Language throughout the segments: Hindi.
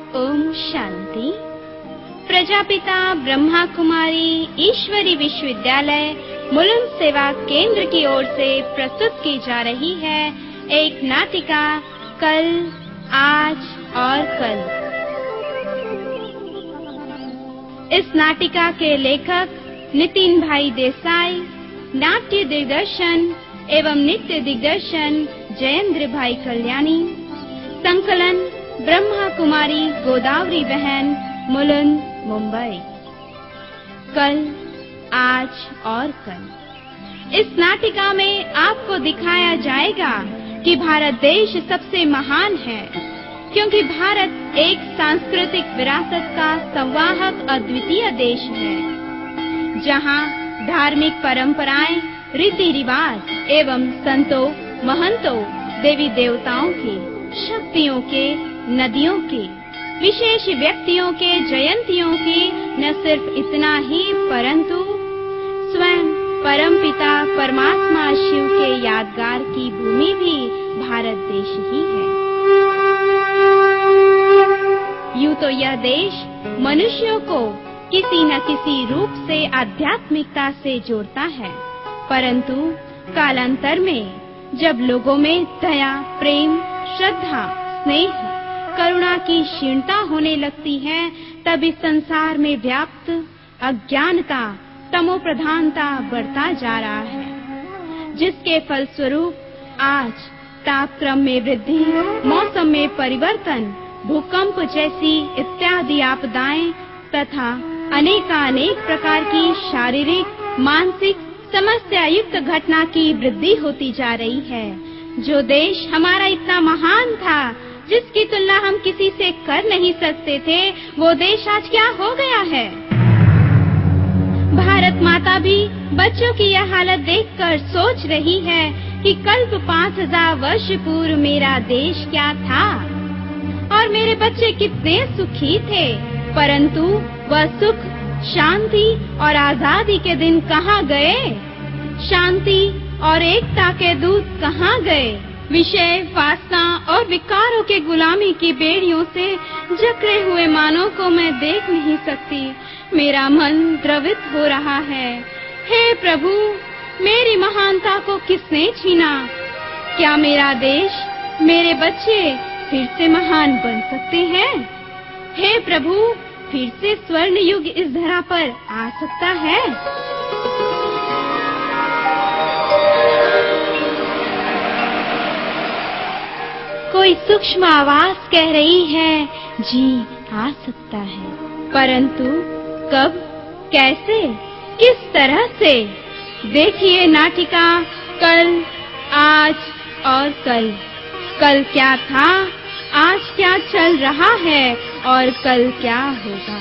ओम शांति। प्रजापिता ब्रह्मा कुमारी ईश्वरी विश्वविद्यालय मुलुंड सेवा केंद्र की ओर से प्रस्तुत की जा रही है एक नाटिका कल, आज और कल। इस नाटिका के लेखक नितिन भाई देसाई, नाट्य दिग्दर्शन एवं नित्य दिग्दर्शन जयेंद्र भाई कल्याणी, संकलन ब्रह्मा कुमारी गोदावरी बहन, मुलुंड, मुंबई। कल, आज और कल। इस नाटिका में आपको दिखाया जाएगा कि भारत देश सबसे महान है, क्योंकि भारत एक सांस्कृतिक विरासत का संवाहक अद्वितीय देश है, जहां धार्मिक परंपराएं, रीति रिवाज एवं संतों, महंतों, देवी देवताओं के, शक्तियों के, नदियों के, विशेष व्यक्तियों के जयंतियों की न सिर्फ इतना ही परंतु स्वयं परमपिता परमात्मा शिव के यादगार की भूमि भी भारत देश ही है। यूं तो यह देश मनुष्यों को किसी न किसी रूप से आध्यात्मिकता से जोड़ता है, परंतु कालांतर में जब लोगों में दया, प्रेम, श्रद्धा, स्नेह, करुणा की क्षीणता होने लगती है, तब इस संसार में व्याप्त अज्ञानता, तमोप्रधानता बढ़ता जा रहा है, जिसके फलस्वरूप आज तापक्रम में वृद्धि, मौसम में परिवर्तन, भूकंप जैसी इत्यादि आपदाएं तथा अनेकानेक प्रकार की शारीरिक, मानसिक समस्या युक्त घटना की वृद्धि होती जा रही है। जो देश हमारा इतना महान था, जिसकी तुलना हम किसी से कर नहीं सकते थे, वो देश आज क्या हो गया है। भारत माता भी बच्चों की यह हालत देखकर सोच रही है कि कल्प 5000 वर्ष पूर्व मेरा देश क्या था और मेरे बच्चे कितने सुखी थे, परंतु वह सुख, शांति और आजादी के दिन कहाँ गए? शांति और एकता के दूत कहाँ गए? विषय, वासना और विकारों के गुलामी की बेड़ियों से जकड़े हुए मानव को मैं देख नहीं सकती। मेरा मन द्रवित हो रहा है। हे प्रभु, मेरी महानता को किसने छीना? क्या मेरा देश, मेरे बच्चे फिर से महान बन सकते हैं? हे प्रभु, फिर से स्वर्ण युग इस धरा पर आ सकता है? कोई सूक्ष्म आवाज कह रही है, जी आ सकता है, परंतु कब, कैसे, किस तरह से? देखिए नाटिका कल, आज और कल। कल क्या था, आज क्या चल रहा है और कल क्या होगा।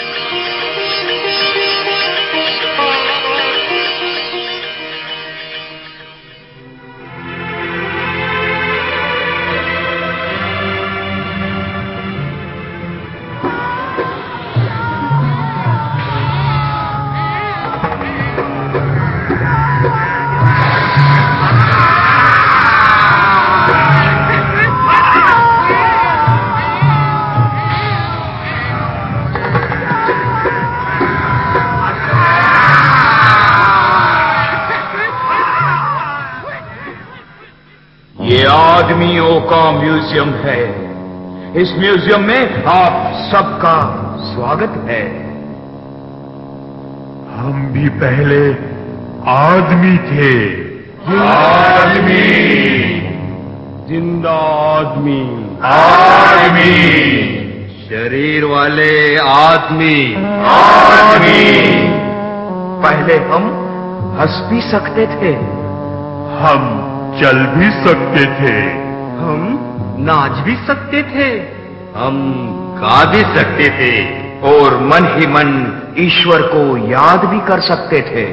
आदमियों का म्यूजियम है। इस म्यूजियम में आप सबका स्वागत है। हम भी पहले आदमी थे। आदमी, जिंदा आदमी, आदमी, शरीर वाले आदमी, आदमी। पहले हम हंस भी सकते थे, हम चल भी सकते थे, हम नाच भी सकते थे, हम गा भी सकते थे और मन ही मन ईश्वर को याद भी कर सकते थे।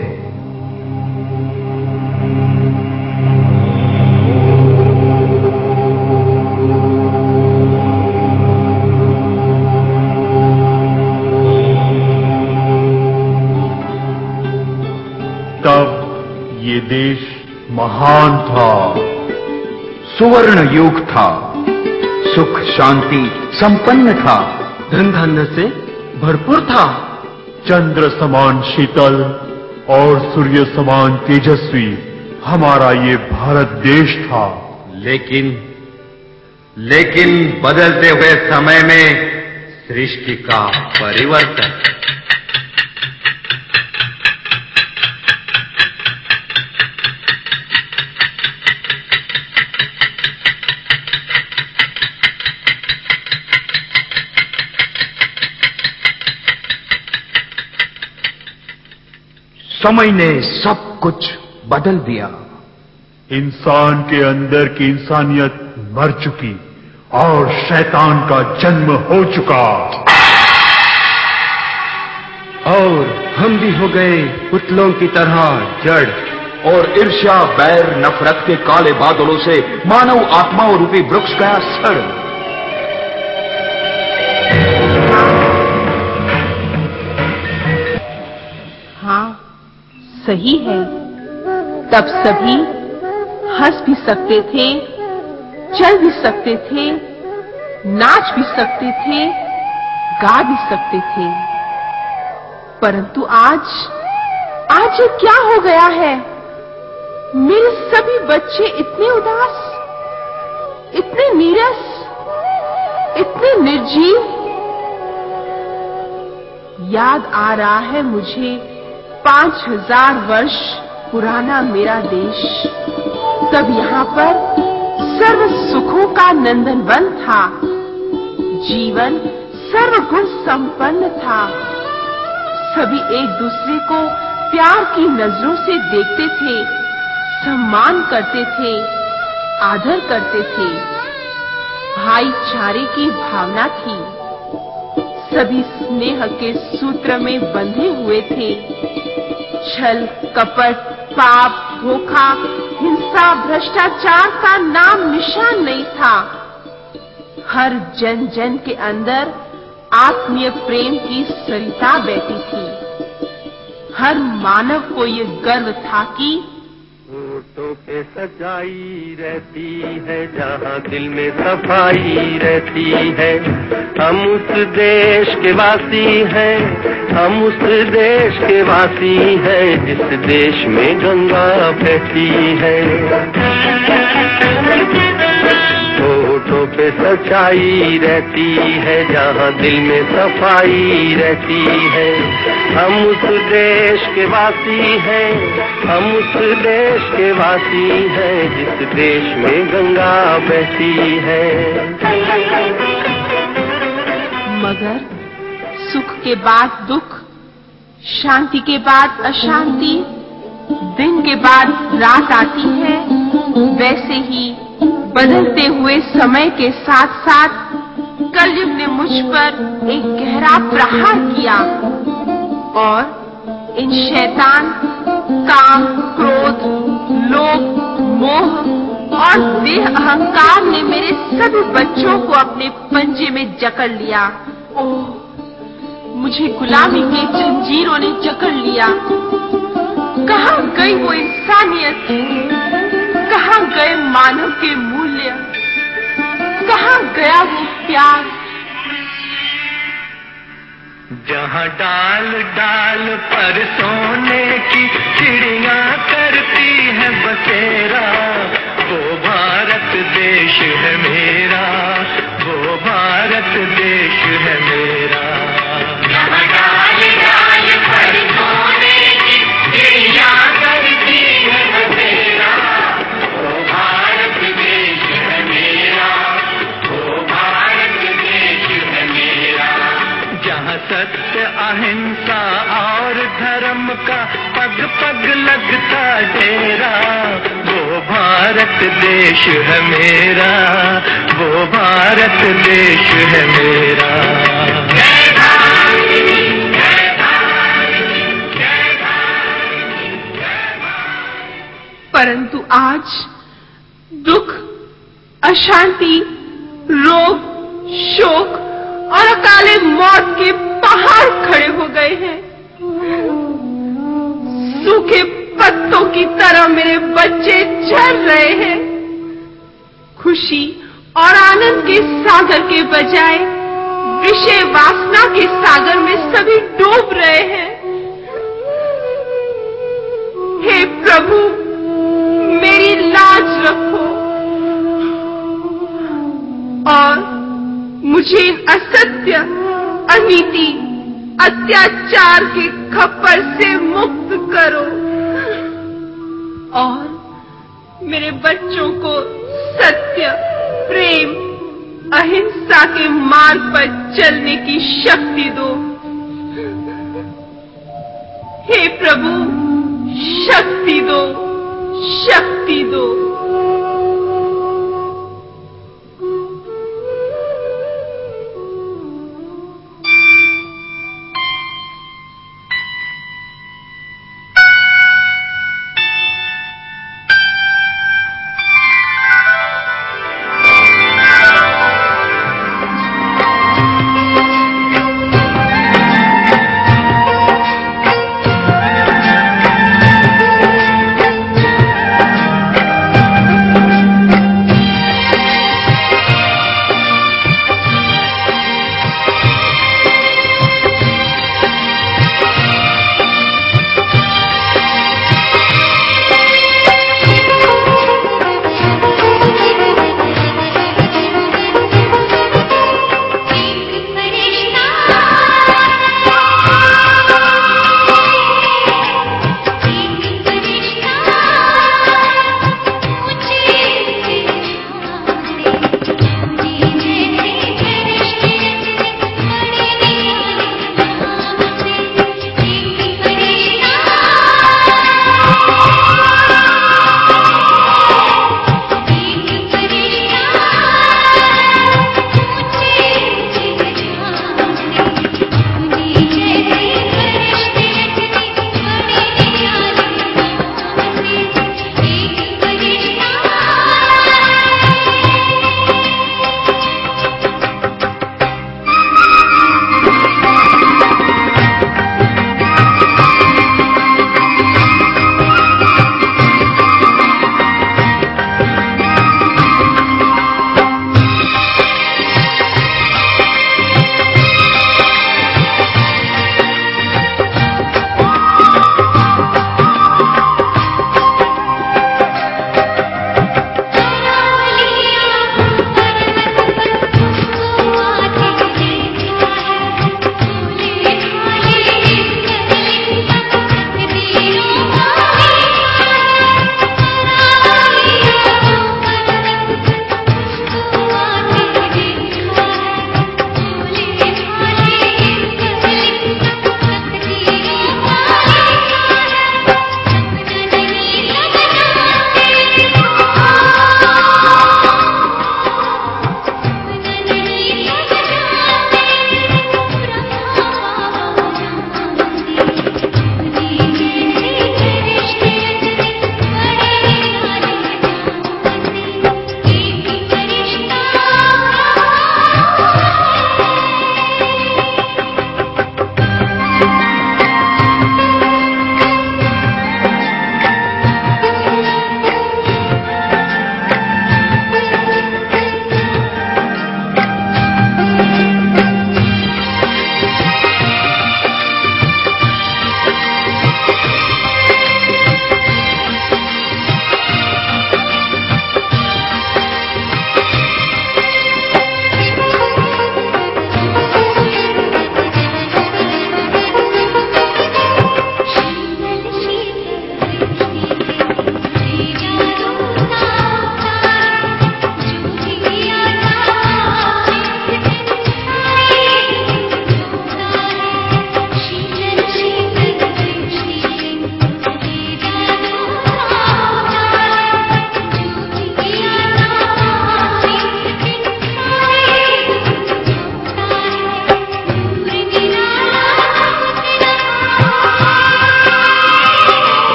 तब ये देश महान था, सुवर्ण युग था, सुख शांति संपन्न था, धन धान्य से भरपूर था। चंद्र समान शीतल और सूर्य समान तेजस्वी हमारा ये भारत देश था। लेकिन बदलते हुए समय में सृष्टि का परिवर्तन। समय ने सब कुछ बदल दिया। इंसान के अंदर की इंसानियत मर चुकी और शैतान का जन्म हो चुका। और हम भी हो गए पुतलों की तरह जड़। और ईर्ष्या, बैर, नफरत के काले बादलों से मानव आत्माओं रूपी वृक्ष गया सड़। हाँ, सही है। तब सभी हंस भी सकते थे, चल भी सकते थे, नाच भी सकते थे, गा भी सकते थे। परंतु आज ये क्या हो गया है? मेरे सभी बच्चे इतने उदास, इतने नीरस, इतने निर्जीव। याद आ रहा है मुझे 5000 वर्ष पुराना मेरा देश। तब यहाँ पर सर्व सुखों का नंदनवन था। जीवन सर्वगुण संपन्न था। सभी एक दूसरे को प्यार की नजरों से देखते थे, सम्मान करते थे, आदर करते थे। भाईचारे की भावना थी। सभी स्नेह के सूत्र में बंधे हुए थे। छल, कपट, पाप, धोखा, हिंसा, भ्रष्टाचार का नाम निशान नहीं था। हर जन जन के अंदर आत्मीय प्रेम की सरिता बहती थी। हर मानव को ये गर्व था कि होठों पे सच्चाई रहती है, जहाँ दिल में सफाई रहती है। हम उस देश के वासी हैं, हम उस देश के वासी हैं, जिस देश में गंगा बहती है। होठों पे सच्चाई रहती है, जहाँ दिल में सफाई रहती है। हम उस देश के वासी हैं, हम उस देश के वासी हैं, जिस देश में गंगा बहती है। मगर सुख के बाद दुख, शांति के बाद अशांति, दिन के बाद रात आती है। वैसे ही बदलते हुए समय के साथ साथ कलयुग ने मुझ पर एक गहरा प्रहार किया और इन शैतान, काम, क्रोध, लोभ, मोह और देह अहंकार ने मेरे सभी बच्चों को अपने पंजे में जकड़ लिया। ओह, मुझे गुलामी की जंजीरों ने जकड़ लिया। कहाँ गई वो इंसानियत? कहाँ गए मानव के मूल्य? कहाँ गया वो प्यार? जहाँ डाल डाल पर सोने की चिड़िया करती है बसेरा, वो भारत देश है मेरा, वो भारत देश है मेरा। जहाँ डाल डाल पर सोने की चिड़िया करती है बसेरा, वो भारत देश है मेरा, वो भारत देश है मेरा। जहाँ सत्य, अहिंसा और धर्म का पग पग लगता डेरा, वो भारत देश है मेरा, वो भारत देश है मेरा। जय भारत, जय भारत, जय भारत, जय भारत। परंतु आज दुख, अशांति, रोग, शोक और अकाले मौत के पहाड़ खड़े हो गए हैं। सूखे पत्तों की तरह मेरे बच्चे झड़ रहे हैं। खुशी और आनंद के सागर के बजाय विषय वासना के सागर में सभी डूब रहे हैं। हे प्रभु, मेरी लाज रखो और मुझे इन असत्य, अनीति, अत्याचार के खप्पर से मुक्त करो और मेरे बच्चों को सत्य, प्रेम, अहिंसा के मार्ग पर चलने की शक्ति दो। हे प्रभु, शक्ति दो, शक्ति दो।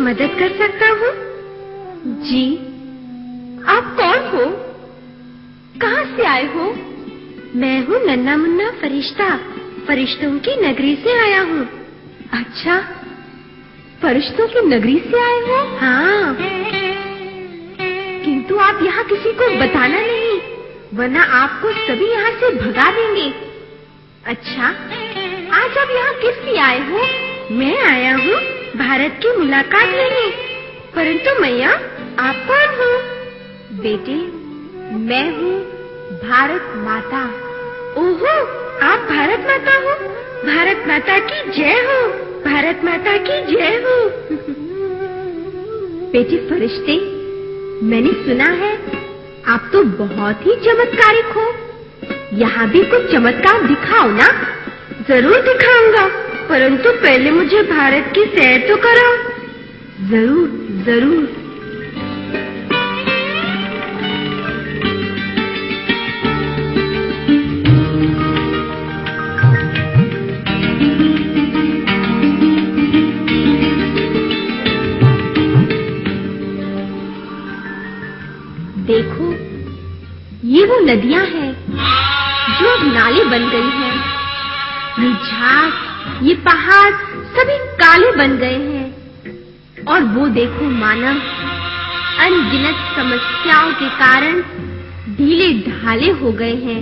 मदद कर सकता हूँ? जी, आप कौन हो? कहाँ से आए हो? मैं हूँ नन्ना मुन्ना फरिश्ता, फरिश्तों की नगरी से आया हूँ। अच्छा, फरिश्तों की नगरी से आए हो? हाँ। किंतु आप यहाँ किसी को बताना नहीं, वरना आपको सभी यहाँ से भगा देंगे। अच्छा, आज आप यहाँ किस लिए आए हो? मैं आया हूँ भारत की मुलाकात लेने। परंतु मैया, आप कौन हो? बेटे, मैं हूँ भारत माता। ओहो, आप भारत माता हो? भारत माता की जय हो, भारत माता की जय हो। बेटे फरिश्ते, मैंने सुना है आप तो बहुत ही चमत्कारिक हो। यहाँ भी कुछ चमत्कार दिखाओ ना। जरूर दिखाऊंगा, परंतु पहले मुझे भारत की सैर तो कराओ। जरूर जरूर। देखो, ये वो नदियां हैं जो अब नाले बन गई हैं। ये झाड़, ये पहाड़ सभी काले बन गए हैं। और वो देखो मानव अनगिनत समस्याओं के कारण ढीले ढाले हो गए हैं।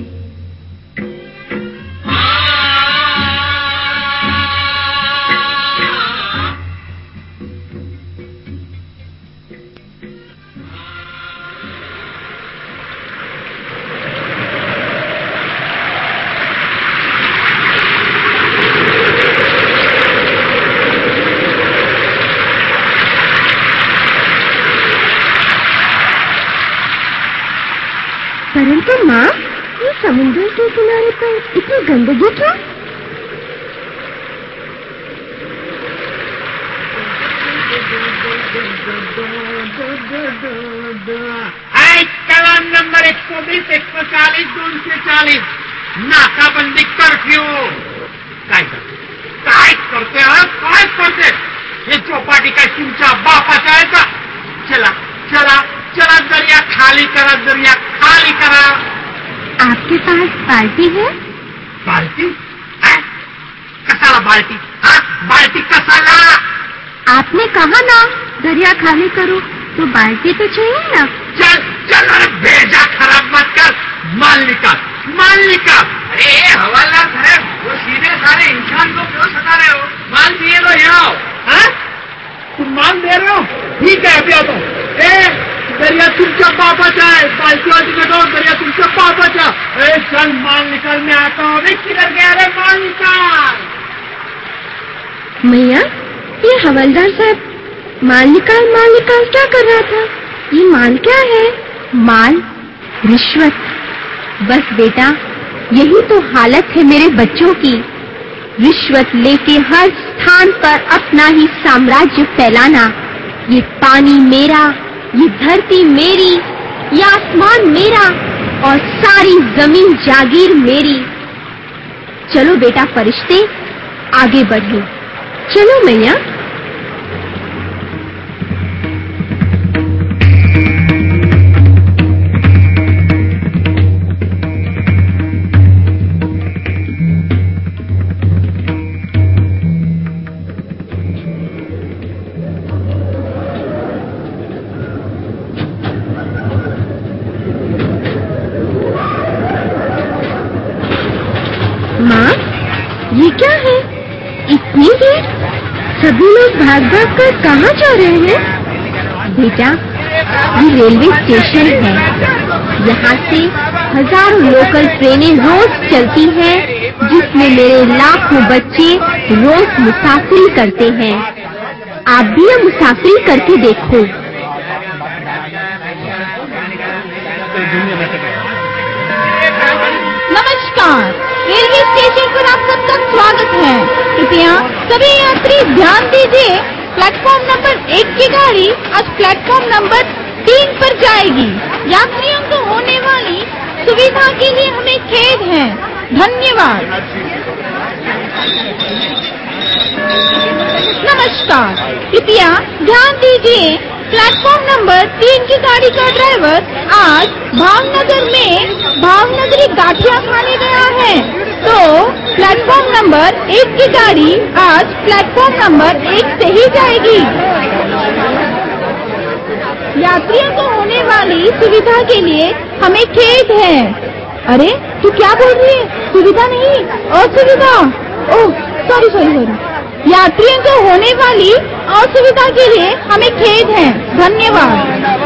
परंतु माँ, ये समुद्र के किनारे पर इतनी गंदगी क्यों? कलम नंबर 120, 140, 240, नाकाबंदी कर्फ्यू। काय करते हे चौपाटी काय तुमच्या बापाचा आहे का? चला चला चला, दरिया खाली करा। आपके पास बाल्टी है? बाल्टी है? कसाला बाल्टी? बाल्टी कसाला? आपने कहा ना दरिया खाली करो, तो बाल्टी तो चाहिए ना। चल चल, अरे भेजा खराब मत कर। माल निकाल। अरे हवालदार साहब, वो सीधे सारे इंसान को क्यों सता रहे हो? माल दिए तो यहाँ आओ। तुम माल दे रहे हो? ठीक है, अभी आता हूँ। दरिया तुमच्या बापाचा आहे, बाल्टी निकाल। दरिया तुमच्या बापाचा। चल माल निकाल, मैं आता हूँ। अभी किधर गया रे? माल निकाल। मैया, ये हवलदार साहब माल निकाल क्या कर रहा था? ये माल क्या है? माल? रिश्वत। बस बेटा, यही तो हालत है मेरे बच्चों की। रिश्वत लेके हर स्थान पर अपना ही साम्राज्य फैलाना। ये पानी मेरा, ये धरती मेरी, ये आसमान मेरा और सारी जमीन जागीर मेरी। चलो बेटा फरिश्ते, आगे बढ़े। चलो मैया। माँ, ये क्या है? इतनी देर? सभी लोग भाग कर कहाँ जा रहे हैं? बेटा, ये रेलवे स्टेशन है। यहाँ से हजारों लोकल ट्रेनें रोज चलती हैं, जिसमें मेरे लाखों बच्चे रोज मुसाफिरी करते हैं। आप भी ये मुसाफिरी करके देखो। नमस्कार, रेलवे स्टेशन पर आप सबका स्वागत है। कृपया सभी यात्री ध्यान दीजिए, प्लेटफॉर्म नंबर 1 की गाड़ी आज प्लेटफॉर्म नंबर 3 पर जाएगी। यात्रियों को होने वाली सुविधा के लिए हमें खेद है। धन्यवाद। नमस्कार, कृपया ध्यान दीजिए। प्लेटफॉर्म नंबर 3 की गाड़ी का ड्राइवर आज भावनगर में भावनगरी गाठिया खाने गया है, तो प्लेटफॉर्म नंबर 1 की गाड़ी आज प्लेटफॉर्म नंबर 1 से ही जाएगी। यात्रियों को होने वाली सुविधा के लिए हमें खेद है। अरे तू क्या बोल रही है? सुविधा नहीं, असुविधा। Oh sorry. यात्रियों को होने वाली असुविधा के लिए हमें खेद है। धन्यवाद।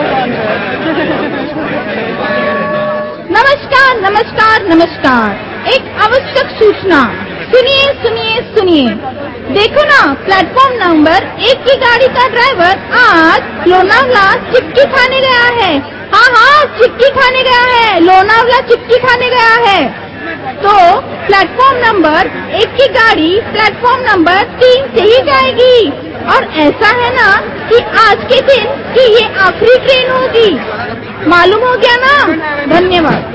नमस्कार। एक आवश्यक सूचना। सुनिए। देखो ना, प्लेटफॉर्म नंबर 1 की गाड़ी का ड्राइवर आज लोनावला चिक्की खाने गया है। हाँ, चिक्की खाने गया है, लोनावला चिक्की खाने गया है। तो प्लेटफॉर्म नंबर 1 की गाड़ी प्लेटफॉर्म नंबर 3 से ही जाएगी। और ऐसा है ना कि आज के दिन की ये आखिरी ट्रेन होगी। मालूम हो गया ना? धन्यवाद।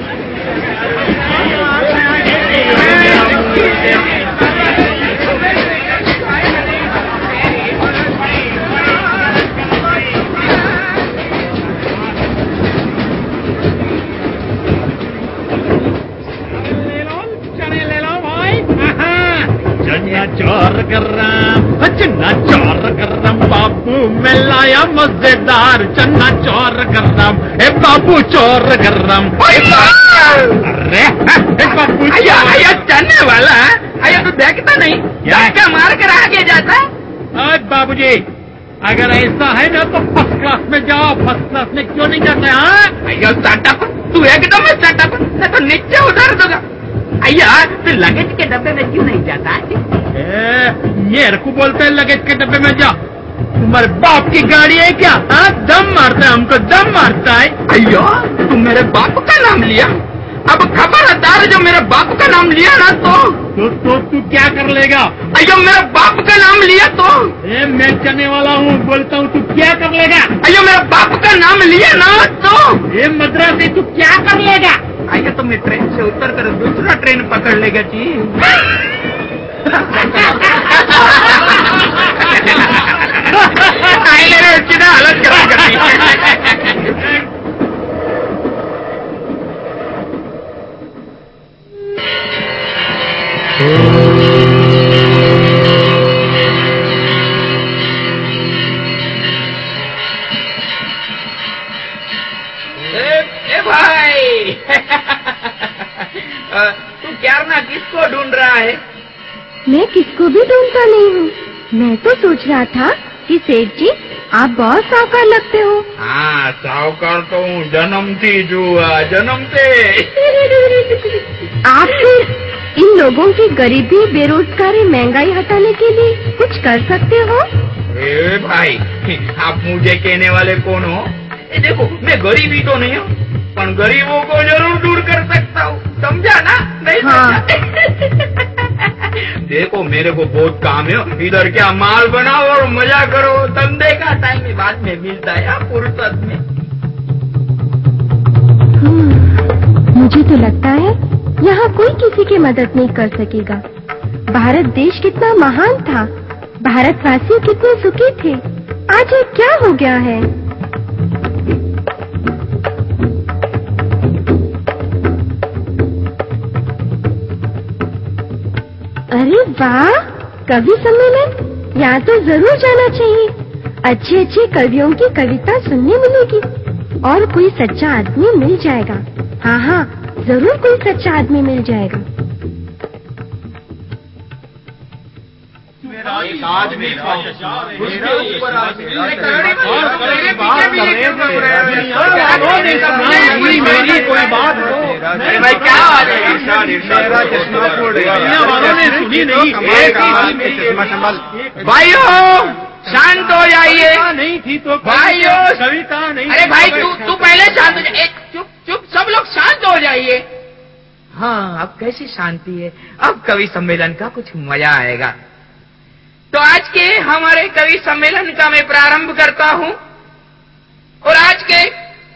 चन्ना चौर गरम बाबू मैं लाया मजेदार चन्ना चौर गरम। ए बाबू चौर गरम। अरे बाबू चलने वाला है, तू देखता नहीं क्या मार कर आगे जाता है? बाबूजी अगर ऐसा है ना तो फर्स्ट क्लास में जाओ। फर्स्ट क्लास में क्यों नहीं जाते? हाँ स्टार्टअप, तू एकदम स्टार्टअप, मैं तो नीचे उतार दूंगा। तू लगेज के डब्बे में क्यों नहीं जाता है? मेरे को बोलते हैं लगेज के डब्बे में जा। तुम्हारे बाप की गाड़ी है क्या? दम मारता है, हमको दम मारता है। तू मेरे बाप का नाम लिया? अब खबरदार जो मेरे बाप का नाम लिया ना तो तू क्या कर लेगा? मेरे बाप का नाम लिया तो मैं चलने वाला हूँ, बोलता हूँ, तू क्या कर लेगा? मेरे बाप का नाम लिया ना तो मद्रासी तू क्या कर लेगा? तो मैं ट्रेन से उतर कर दूसरा ट्रेन पकड़ लेगा जी। हालत खराब करती भाई तू क्या ना किसको ढूंढ रहा है? मैं किसको भी ढूंढता नहीं हूँ। मैं तो सोच रहा था कि सेठ जी आप बहुत सावकार लगते हो। हाँ सावकार तो हूँ, जन्मती जुआ जन्मते। आप फिर इन लोगों की गरीबी बेरोजगारी महंगाई हटाने के लिए कुछ कर सकते हो? भाई आप मुझे कहने वाले कौन हो? देखो मैं गरीबी तो नहीं हूँ, पर गरीबों को जरूर दूर कर सकता हूँ, समझा ना? नहीं हाँ। देखो मेरे को बहुत काम है, इधर क्या माल बनाओ और मजा करो। धंधे का टाइम बाद में मिलता है फुर्सत में। मुझे तो लगता है यहाँ कोई किसी की मदद नहीं कर सकेगा। भारत देश कितना महान था, भारतवासी कितने सुखी थे, आज ये क्या हो गया है? अरे वाह, कवि सम्मेलन, यहाँ तो जरूर जाना चाहिए। अच्छे अच्छे कवियों की कविता सुनने मिलेगी और कोई सच्चा आदमी मिल जाएगा। हाँ जरूर कोई सच्चा आदमी मिल जाएगा। भाइयों शांत हो जाइए। नहीं थी तो भाइयों कविता नहीं। अरे भाई तू पहले शांत हो जाइए। चुप सब लोग शांत हो जाइए। हाँ अब कैसी शांति है, अब कवि सम्मेलन का कुछ मजा आएगा। तो आज के हमारे कवि सम्मेलन का मैं प्रारंभ करता हूँ और आज के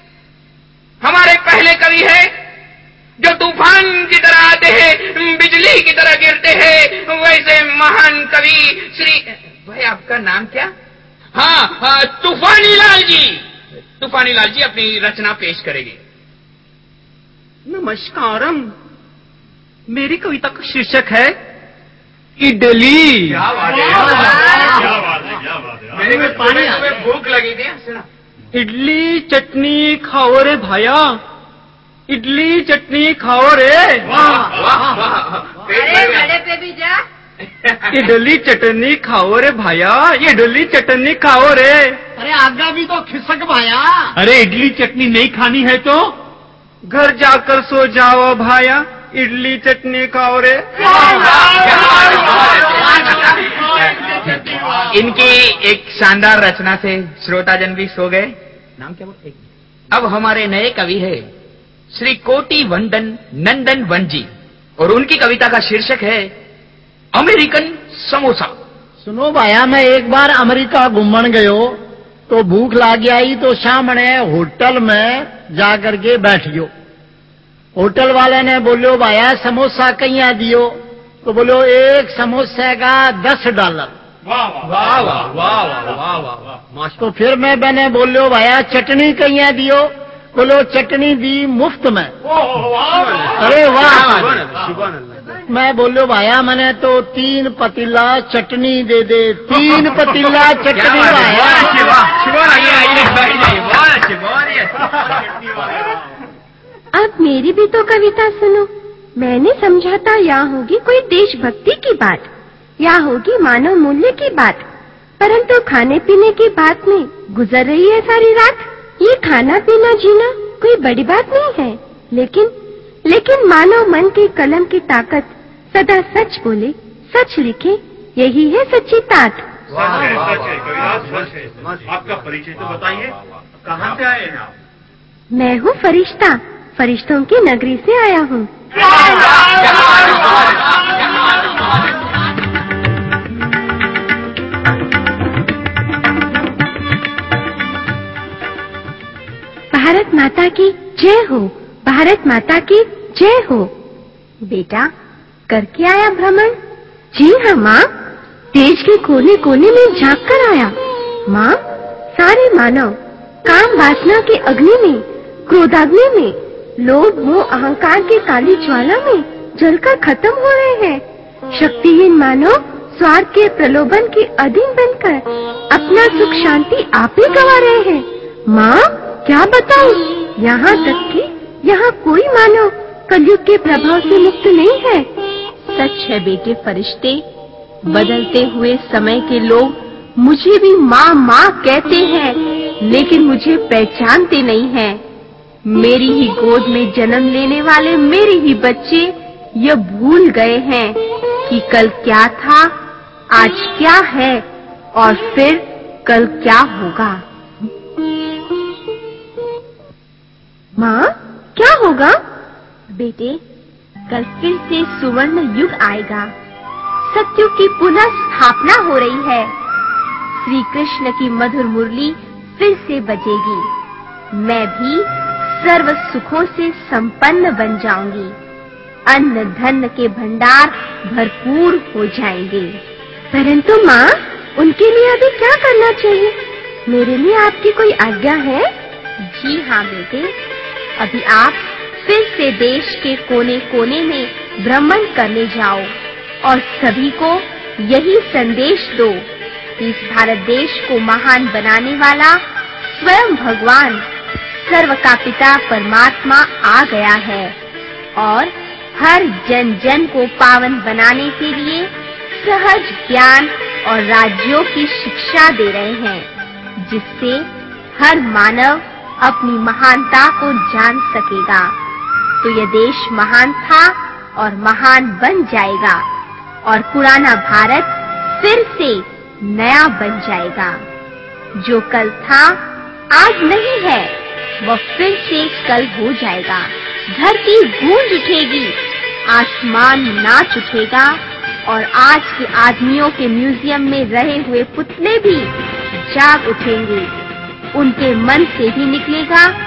हमारे पहले कवि है जो तूफान की तरह आते हैं, बिजली बिजली की तरह गिरते हैं, वैसे महान कवि श्री, भाई आपका नाम क्या? हाँ, तूफानी लाल जी। तूफानी लाल जी अपनी रचना पेश करेंगे। नमस्कारम। मेरी कविता का शीर्षक है इडली। क्या बात है, मेरे में पानी, हमें भूख लगी थी। इडली चटनी खाओ रे भाया, इडली चटनी खाओ रे। वाह वाह वाह, घड़े पे भी जा। इडली चटनी खाओ रे भाया, इडली चटनी खाओ रे। अरे आगा भी तो खिसक भाया। अरे इडली चटनी नहीं खानी है तो घर जाकर सो जाओ भाया, इडली चटनी खाओ रे। इनकी एक शानदार रचना से श्रोताजन भी सो गए। नाम क्या बोलते? अब हमारे नए कवि है श्री कोटि वंदन नंदन वन जी, और उनकी कविता का शीर्षक है अमेरिकन समोसा। सुनो भाया, मैं एक बार अमेरिका घूमन गयो तो भूख लाग आई, तो सामने होटल में जा करके बैठियो। होटल वाले ने बोलो भाया समोसा कहिया दियो, तो बोलो एक समोसे का $10। वाह वाह वाह वाह वाह वाह। तो फिर मैंने बोलो भाया चटनी कहिया दियो, बोलो चटनी दी मुफ्त में। अरे वाह। मैं बोलो भाया मैंने तो 3 पतीला चटनी दे दे, 3 पतीला चटनी भाया। अब मेरी भी तो कविता सुनो। मैंने समझा था यहाँ होगी कोई देशभक्ति की बात, यहाँ होगी मानव मूल्य की बात, परंतु खाने पीने की बात में गुजर रही है सारी रात। ये खाना पीना जीना कोई बड़ी बात नहीं है, लेकिन मानव मन के कलम की ताकत सदा सच बोले, सच लिखे, यही है सच्ची तात। आपका परिचय तो बताइए, कहाँ से आए हैं आप? मैं हूँ फरिश्ता, फरिश्तों की नगरी से आया हूँ। भारत माता की जय हो, भारत माता की जय हो। बेटा करके आया भ्रमण? जी हाँ माँ, देश के कोने कोने में झांक कर आया। माँ, सारे मानव काम वासना के अग्नि में, क्रोधाग्नि में, लोभ मोह अहंकार के काली ज्वाला में जलकर खत्म हो रहे हैं। शक्तिहीन मानव स्वार्थ के प्रलोभन के अधीन बनकर अपना सुख शांति आप ही गंवा रहे हैं। माँ क्या बताऊं, यहाँ तक कि यहाँ कोई मानव कलयुग के प्रभाव से मुक्त नहीं है। सच है बेटे फरिश्ते, बदलते हुए समय के लोग मुझे भी माँ माँ कहते हैं, लेकिन मुझे पहचानते नहीं हैं। मेरी ही गोद में जन्म लेने वाले मेरे ही बच्चे यह भूल गए हैं कि कल क्या था, आज क्या है और फिर कल क्या होगा। माँ क्या होगा? बेटे कल फिर से सुवर्ण युग आएगा, सत्युग की पुनः स्थापना हो रही है। श्री कृष्ण की मधुर मुरली फिर से बजेगी, मैं भी सर्व सुखों से संपन्न बन जाऊंगी, अन्न धन के भंडार भरपूर हो जाएंगे। परंतु माँ उनके लिए अभी क्या करना चाहिए? मेरे लिए आपकी कोई आज्ञा है? जी हाँ बेटे, अभी आप फिर से देश के कोने कोने में भ्रमण करने जाओ और सभी को यही संदेश दो कि इस भारत देश को महान बनाने वाला स्वयं भगवान सर्व का पिता परमात्मा आ गया है और हर जन जन को पावन बनाने के लिए सहज ज्ञान और राज्यों की शिक्षा दे रहे हैं, जिससे हर मानव अपनी महानता को जान सकेगा। तो यह देश महान था और महान बन जाएगा और पुराना भारत फिर से नया बन जाएगा। जो कल था आज नहीं है, वह फिर से कल हो जाएगा। धरती गूंज उठेगी, आसमान नाच उठेगा और आज के आदमियों के म्यूजियम में रहे हुए पुतले भी जाग उठेंगे। उनके मन से भी निकलेगा